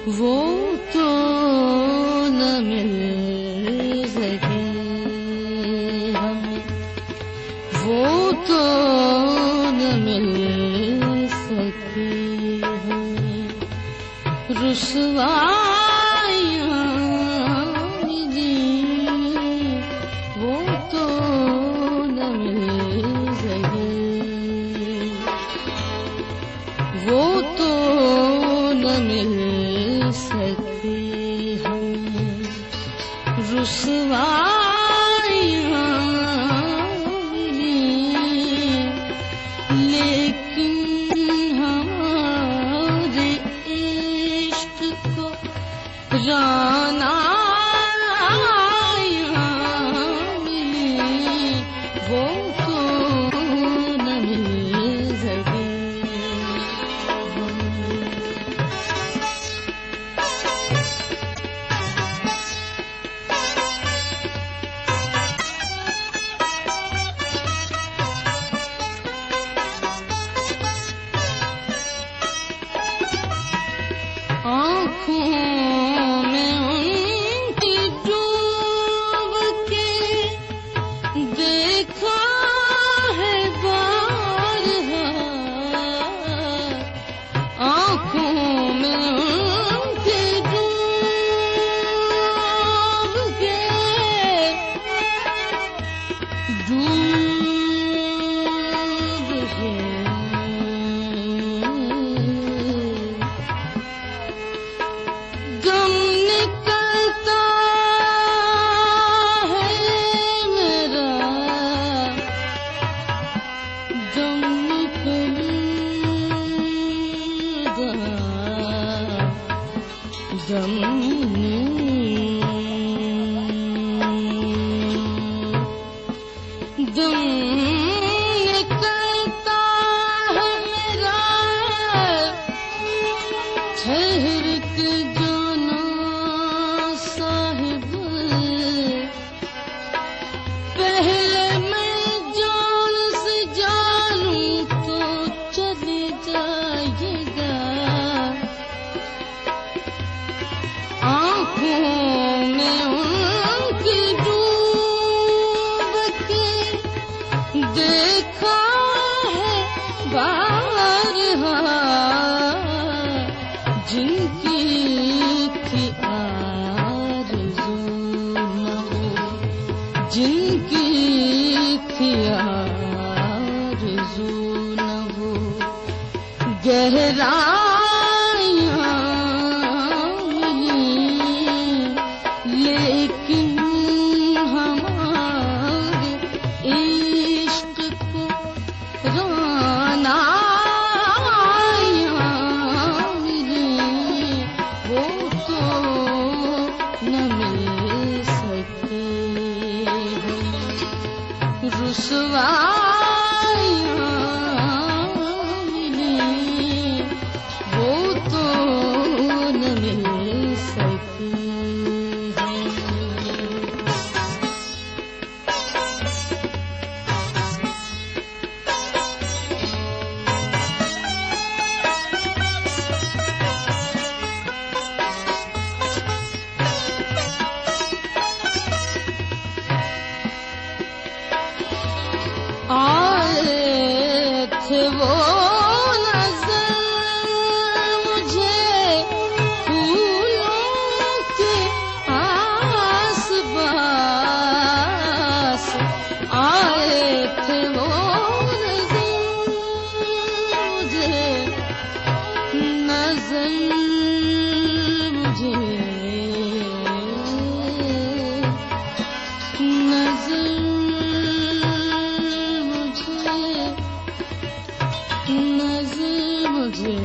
वो तो न मिल सके हमें, वो तो न मिल सके हमें। रुसवाइयाँ मिली, वो तो न मिल सके, वो तो न मिल सके हमें। रुसवाइयाँ मिली, लेकिन हमारे इश्क को रानाइयाँ मिली, वो तो न मिल सके। आँखों में उनकी डूब के देखा है बारहा, आँखों में उनकी डूब के गम निकलता है मेरा, गम निकलता, गम निकलता है मेरा। ठहर के जाना साहिब, पहले मैं जान से जानूं तो चले जाइएगा। आँखों में उनकी डूब के देखा है बारहा, जिनकी थी आरज़ू न हो, जिनकी थी आरज़ू न हो। गहराइयाँ मिली, लेकिन हमारे इश्क को रानाइयाँ मिली, वो तो न मिल सके। रुसवाइयाँ मिली, वो तो न मिल सके। आए थे वो नज़र मुझे फूलों के आस-पास, आए थे वो नज़र मुझे, नज़र मुझे, नज़र मुझे,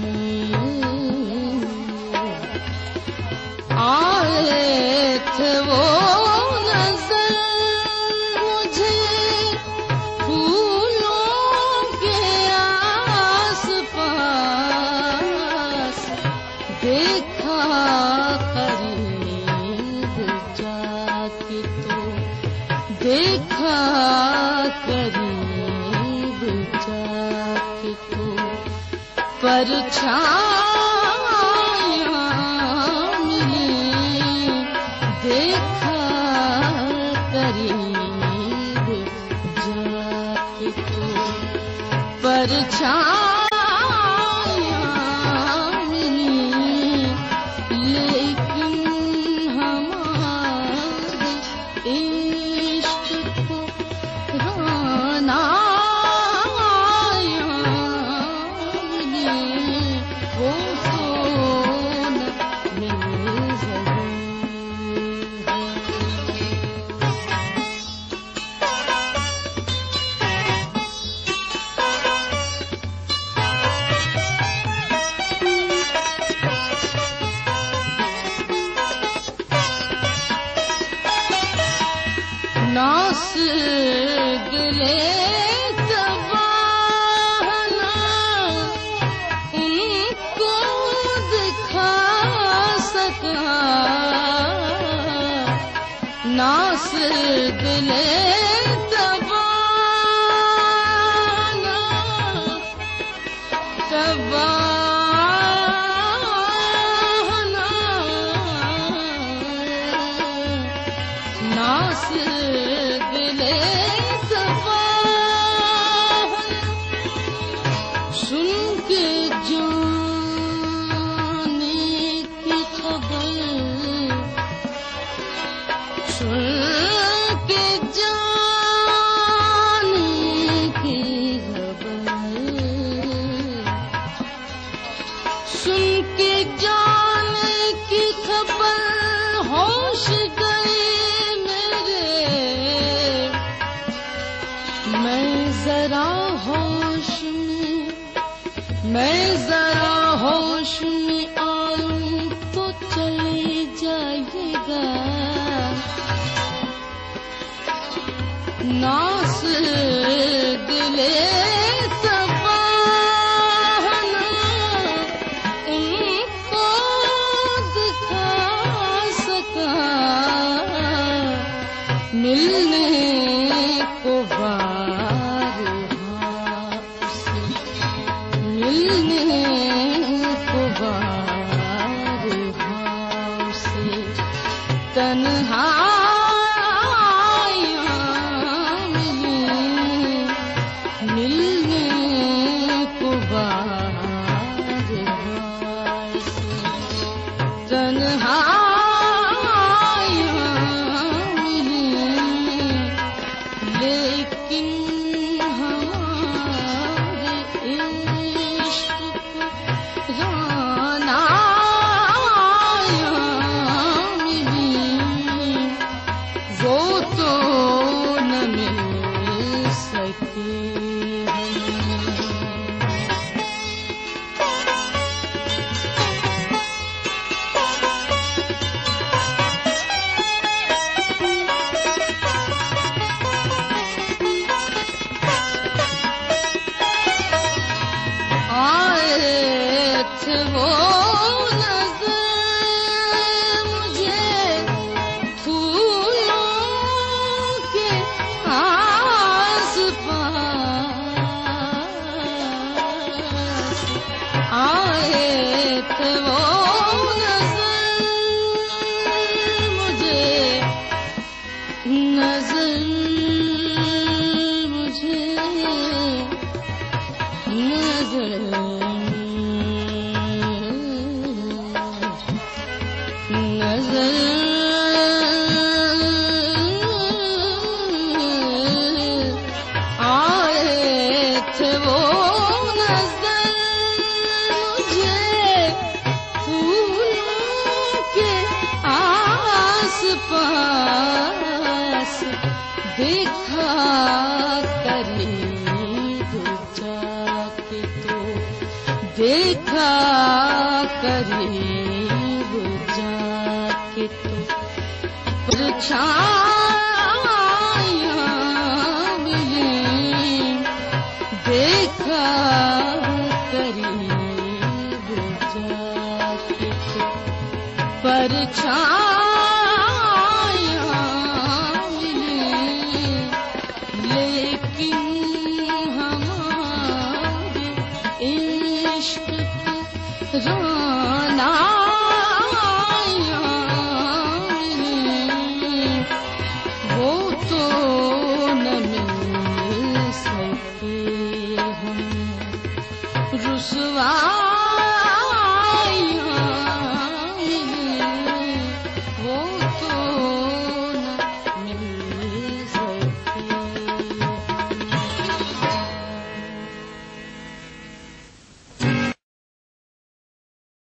आए थे वो नज़र मुझे फूलों के आस-पास, देखा करीब जाके तो, देखा करीब जाके तो परछाइयाँ परछाइयां मिली, लेकिन हमारे इश्क को रोनाइयां मिली, वो तो न मिले ज़रूर है। नास गिले तबाहना उनको दिखा सका, नास गिले तबाहना नास दिले तबाहना, सुन के जाने की खबर, सुन के जाने की खबर, सुन के जाने की खबर, होश गए मैं जरा होश में आऊं तो चले जाइएगा, नास दिले तबाहना उनको दिखा सका, मिलने को मिलने को बार भाव से, तन्हाइयां मिली, मिलने को बार भाव से, तन्हाइयां मिली, लेकिन हमारे वो तो न मिल सके आए थे वो पास देखा करीब जाके तो, देखा करीब जाके तो, परछाइयां मिली, देखा करीब जाके तो, परछाइयां इश्क रोना